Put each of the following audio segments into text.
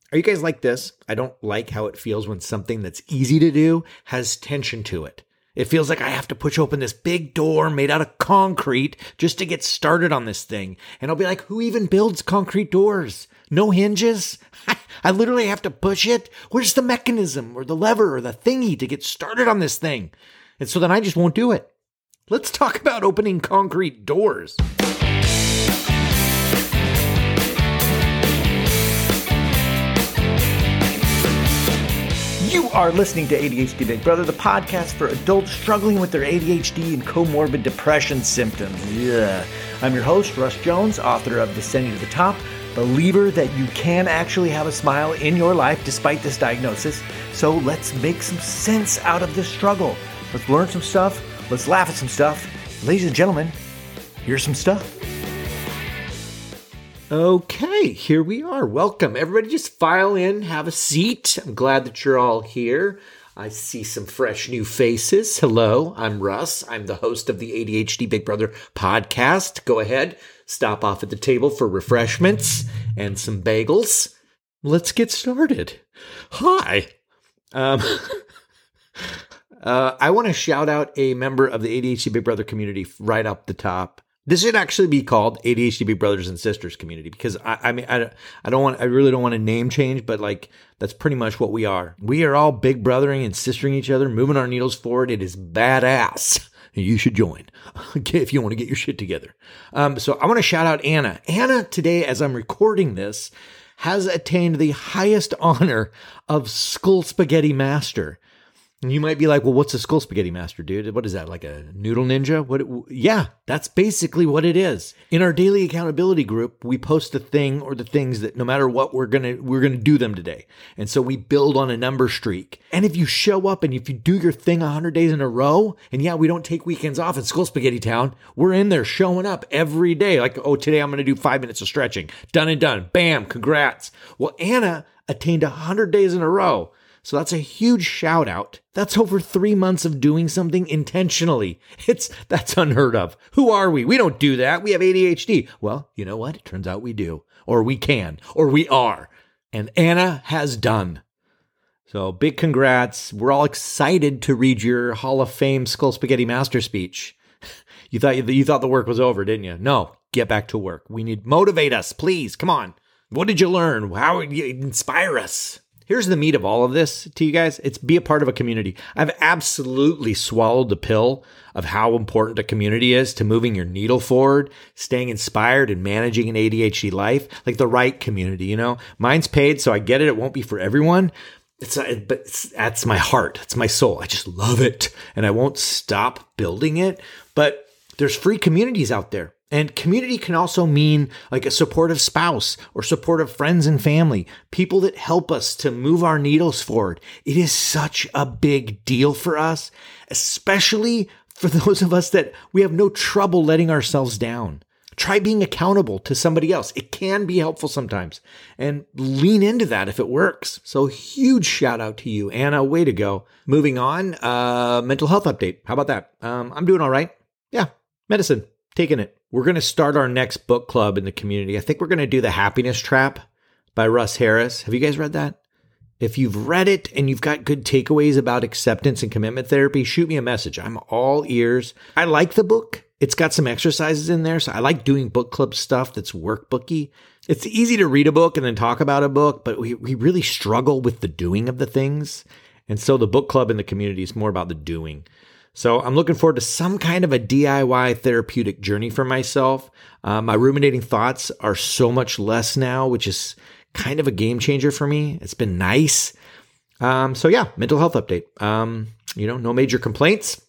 Are you guys like this? I don't like how it feels when something that's easy to do has tension to it. It feels like I have to push open this big door made out of concrete just to get started on this thing. And I'll be like, who even builds concrete doors? No hinges? I literally have to push it? Where's the mechanism or the lever or the thingy to get started on this thing? And so then I just won't do it. Let's talk about opening concrete doors. You are listening to ADHD Big Brother, the podcast for adults struggling with their ADHD and comorbid depression symptoms. Yeah. I'm your host, Russ Jones, author of Descending to the Top, believer that you can actually have a smile in your life despite this diagnosis. So let's make some sense out of this struggle. Let's learn some stuff. Let's laugh at some stuff. Ladies and gentlemen, here's some stuff. Okay, here we are. Welcome. Everybody just file in, have a seat. I'm glad that you're all here. I see some fresh new faces. Hello, I'm Russ. I'm the host of the ADHD Big Brother podcast. Go ahead, stop off at the table for refreshments and some bagels. Let's get started. Hi. I want to shout out a member of the ADHD Big Brother community right up the top. This should actually be called ADHD Big Brothers and Sisters community because I really don't want to name change, but like that's pretty much what we are. We are all big brothering and sistering each other, moving our needles forward. It is badass. You should join if you want to get your shit together. So I want to shout out Anna. Anna today, as I'm recording this, has attained the highest honor of Skull Spaghetti Master. And you might be like, well, what's a Skull Spaghetti Master, dude? What is that, like a noodle ninja? Yeah, that's basically what it is. In our daily accountability group, we post the thing or the things that no matter what, we're gonna do them today. And so we build on a number streak. And if you show up and if you do your thing 100 days in a row, and yeah, we don't take weekends off in Skull Spaghetti Town, we're in there showing up every day. Like, oh, today I'm gonna do 5 minutes of stretching. Done and done. Bam, congrats. Well, Anna attained 100 days in a row. So that's a huge shout out. That's over 3 months of doing something intentionally. That's unheard of. Who are we? We don't do that. We have ADHD. Well, you know what? It turns out we do, or we can, or we are. And Anna has done. So big congrats. We're all excited to read your Hall of Fame Skull Spaghetti Master speech. You thought the work was over, didn't you? No, get back to work. Motivate us, please. Come on. What did you learn? How would you inspire us? Here's the meat of all of this to you guys. It's be a part of a community. I've absolutely swallowed the pill of how important a community is to moving your needle forward, staying inspired, and managing an ADHD life. Like the right community, you know? Mine's paid, so I get it. It won't be for everyone. That's my heart. It's my soul. I just love it. And I won't stop building it. But there's free communities out there. And community can also mean like a supportive spouse or supportive friends and family, people that help us to move our needles forward. It is such a big deal for us, especially for those of us that we have no trouble letting ourselves down. Try being accountable to somebody else. It can be helpful sometimes, and lean into that if it works. So huge shout out to you, Anna. Way to go. Moving on, mental health update. How about that? I'm doing all right. Yeah, medicine, taking it. We're going to start our next book club in the community. I think we're going to do The Happiness Trap by Russ Harris. Have you guys read that? If you've read it and you've got good takeaways about acceptance and commitment therapy, shoot me a message. I'm all ears. I like the book. It's got some exercises in there. So I like doing book club stuff that's workbooky. It's easy to read a book and then talk about a book, but we really struggle with the doing of the things. And so the book club in the community is more about the doing. So I'm looking forward to some kind of a DIY therapeutic journey for myself. My ruminating thoughts are so much less now, which is kind of a game changer for me. It's been nice. So yeah, mental health update. No major complaints.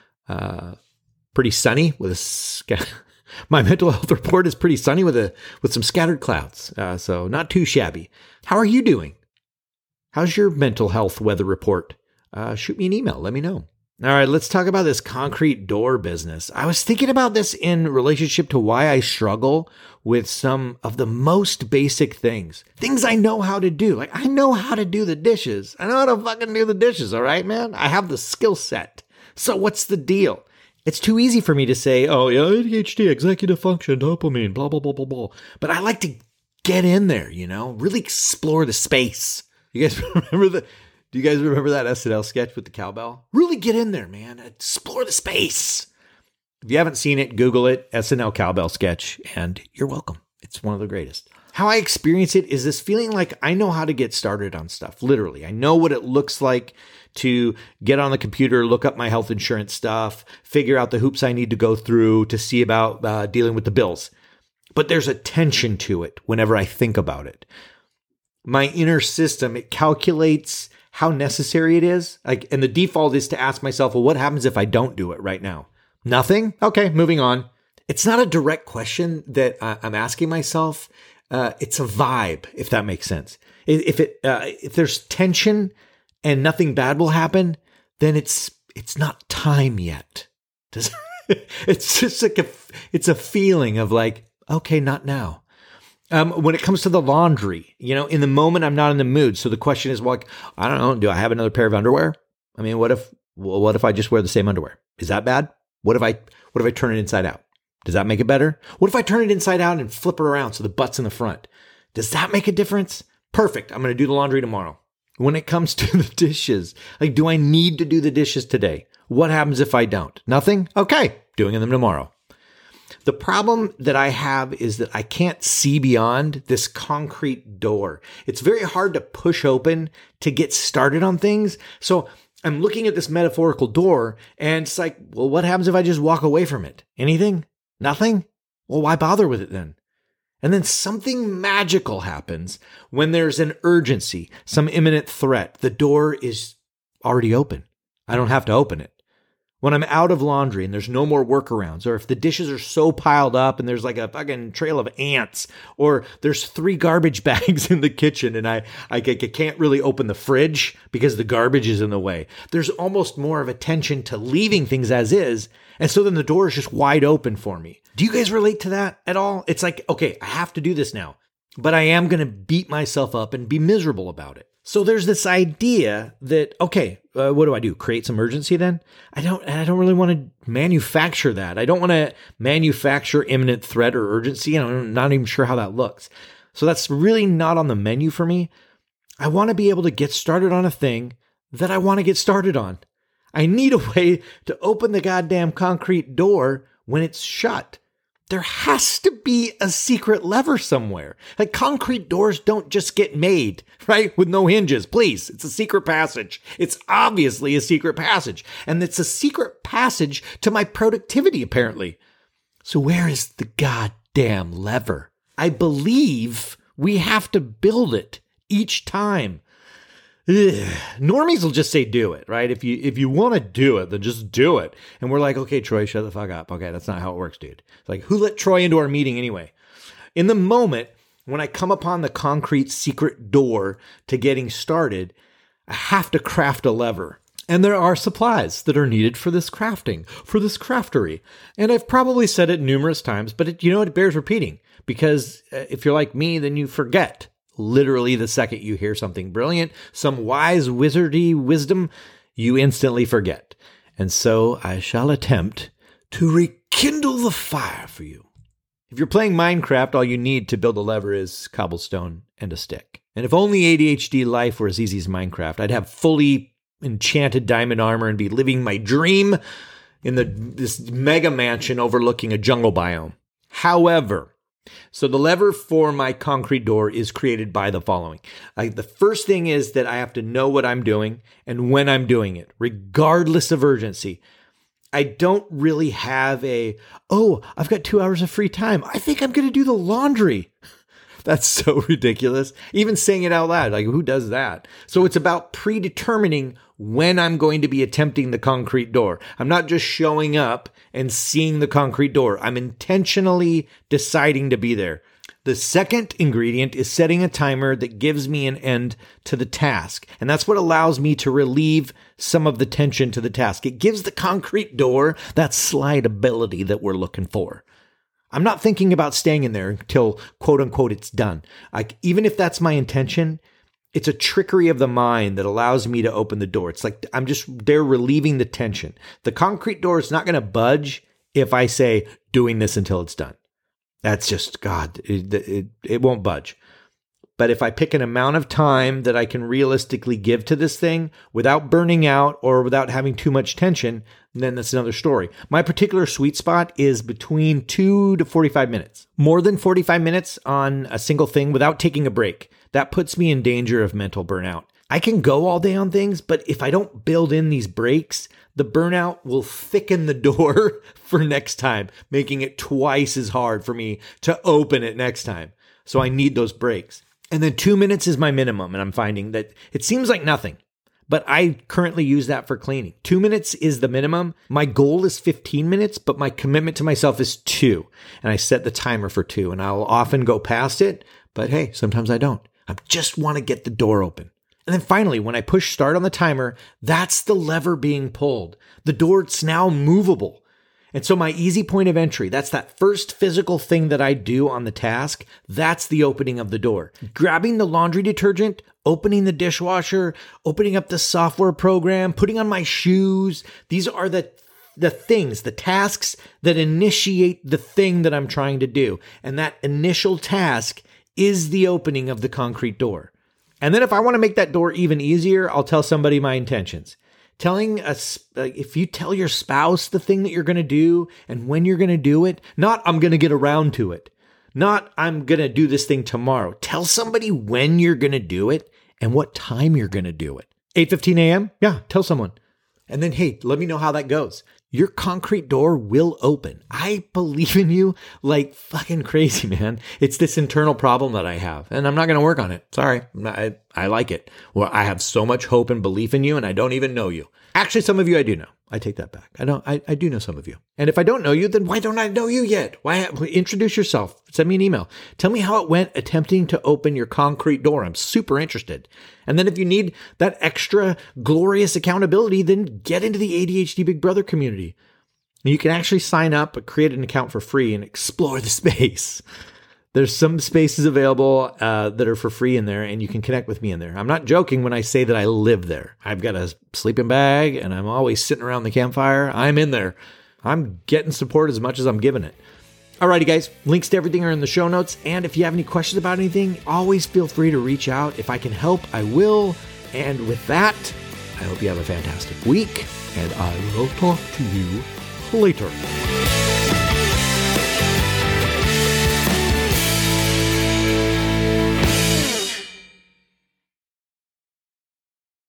Pretty sunny with my mental health report is pretty sunny with some scattered clouds. So not too shabby. How are you doing? How's your mental health weather report? Shoot me an email. Let me know. All right, let's talk about this concrete door business. I was thinking about this in relationship to why I struggle with some of the most basic things I know how to do. Like, I know how to do the dishes. I know how to fucking do the dishes, all right, man? I have the skill set. So what's the deal? It's too easy for me to say, oh, yeah, ADHD, executive function, dopamine, blah, blah, blah, blah, blah. But I like to get in there, really explore the space. You guys remember do you guys remember that SNL sketch with the cowbell? Really get in there, man. Explore the space. If you haven't seen it, Google it, SNL cowbell sketch, and you're welcome. It's one of the greatest. How I experience it is this feeling like I know how to get started on stuff. Literally, I know what it looks like to get on the computer, look up my health insurance stuff, figure out the hoops I need to go through to see about dealing with the bills. But there's a tension to it whenever I think about it. My inner system, it calculates how necessary it is. And the default is to ask myself, well, what happens if I don't do it right now? Nothing? Okay, moving on. It's not a direct question that I'm asking myself. It's a vibe, if that makes sense. If there's tension and nothing bad will happen, then it's not time yet. It's just like it's a feeling of like, okay, not now. When it comes to the laundry, in the moment, I'm not in the mood. So the question is, well, I don't know, do I have another pair of underwear? I mean, what if I just wear the same underwear? Is that bad? What if I turn it inside out? Does that make it better? What if I turn it inside out and flip it around so the butt's in the front? Does that make a difference? Perfect. I'm going to do the laundry tomorrow. When it comes to the dishes, do I need to do the dishes today? What happens if I don't? Nothing? Okay, doing them tomorrow. The problem that I have is that I can't see beyond this concrete door. It's very hard to push open to get started on things. So I'm looking at this metaphorical door and it's like, well, what happens if I just walk away from it? Anything? Nothing? Well, why bother with it then? And then something magical happens when there's an urgency, some imminent threat. The door is already open. I don't have to open it. When I'm out of laundry and there's no more workarounds, or if the dishes are so piled up and there's like a fucking trail of ants, or there's 3 garbage bags in the kitchen and I can't really open the fridge because the garbage is in the way, there's almost more of a tension to leaving things as is. And so then the door is just wide open for me. Do you guys relate to that at all? It's like, okay, I have to do this now, but I am going to beat myself up and be miserable about it. So there's this idea that, okay, what do? Create some urgency then? I don't really want to manufacture that. I don't want to manufacture imminent threat or urgency. And I'm not even sure how that looks. So that's really not on the menu for me. I want to be able to get started on a thing that I want to get started on. I need a way to open the goddamn concrete door when it's shut. There has to be a secret lever somewhere. Like concrete doors don't just get made, right? With no hinges. Please, it's a secret passage. It's obviously a secret passage. And it's a secret passage to my productivity, apparently. So where is the goddamn lever? I believe we have to build it each time. Ugh. Normies will just say do it, right? If you want to do it, then just do it. And we're like, okay, Troy, shut the fuck up. Okay, that's not how it works, dude. It's like, who let Troy into our meeting anyway? In the moment, when I come upon the concrete secret door to getting started, I have to craft a lever. And there are supplies that are needed for this crafting, for this craftery. And I've probably said it numerous times, but it bears repeating. Because if you're like me, then you forget. Literally, the second you hear something brilliant, some wise wizardy wisdom, you instantly forget. And so I shall attempt to rekindle the fire for you. If you're playing Minecraft, all you need to build a lever is cobblestone and a stick. And if only ADHD life were as easy as Minecraft, I'd have fully enchanted diamond armor and be living my dream in this mega mansion overlooking a jungle biome. However, so the lever for my concrete door is created by the following. The first thing is that I have to know what I'm doing and when I'm doing it, regardless of urgency. I don't really have I've got 2 hours of free time. I think I'm going to do the laundry. That's so ridiculous. Even saying it out loud, like who does that? So it's about predetermining when I'm going to be attempting the concrete door. I'm not just showing up and seeing the concrete door. I'm intentionally deciding to be there. The second ingredient is setting a timer that gives me an end to the task. And that's what allows me to relieve some of the tension to the task. It gives the concrete door that slide ability that we're looking for. I'm not thinking about staying in there until, quote unquote, it's done. Like, even if that's my intention, it's a trickery of the mind that allows me to open the door. It's like I'm just there relieving the tension. The concrete door is not going to budge if I say doing this until it's done. That's just, God, it won't budge. But if I pick an amount of time that I can realistically give to this thing without burning out or without having too much tension, then that's another story. My particular sweet spot is between 2 to 45 minutes. More than 45 minutes on a single thing without taking a break. That puts me in danger of mental burnout. I can go all day on things, but if I don't build in these breaks, the burnout will thicken the door for next time, making it twice as hard for me to open it next time. So I need those breaks. And then 2 minutes is my minimum. And I'm finding that it seems like nothing, but I currently use that for cleaning. 2 minutes is the minimum. My goal is 15 minutes, but my commitment to myself is 2. And I set the timer for 2, and I'll often go past it. But hey, sometimes I don't. I just want to get the door open. And then finally, when I push start on the timer, that's the lever being pulled. The door's now movable. And so my easy point of entry, that's that first physical thing that I do on the task. That's the opening of the door. Grabbing the laundry detergent, opening the dishwasher, opening up the software program, putting on my shoes. These are the things, the tasks that initiate the thing that I'm trying to do. And that initial task is the opening of the concrete door. And then if I want to make that door even easier, I'll tell somebody my intentions. If you tell your spouse the thing that you're going to do and when you're going to do it, not I'm going to get around to it, not I'm going to do this thing tomorrow. Tell somebody when you're going to do it and what time you're going to do it. 8:15 a.m.? Yeah, tell someone. And then, hey, let me know how that goes. Your concrete door will open. I believe in you like fucking crazy, man. It's this internal problem that I have, and I'm not going to work on it. Sorry. I like it. Well, I have so much hope and belief in you, and I don't even know you. Actually, some of you I do know. I take that back. I do know some of you. And if I don't know you, then why don't I know you yet? Why introduce yourself? Send me an email. Tell me how it went attempting to open your concrete door. I'm super interested. And then if you need that extra glorious accountability, then get into the ADHD Big Brother community. And you can actually sign up, create an account for free, and explore the space. There's some spaces available that are for free in there, and you can connect with me in there. I'm not joking when I say that I live there. I've got a sleeping bag, and I'm always sitting around the campfire. I'm in there. I'm getting support as much as I'm giving it. Alrighty, guys. Links to everything are in the show notes. And if you have any questions about anything, always feel free to reach out. If I can help, I will. And with that, I hope you have a fantastic week, and I will talk to you later.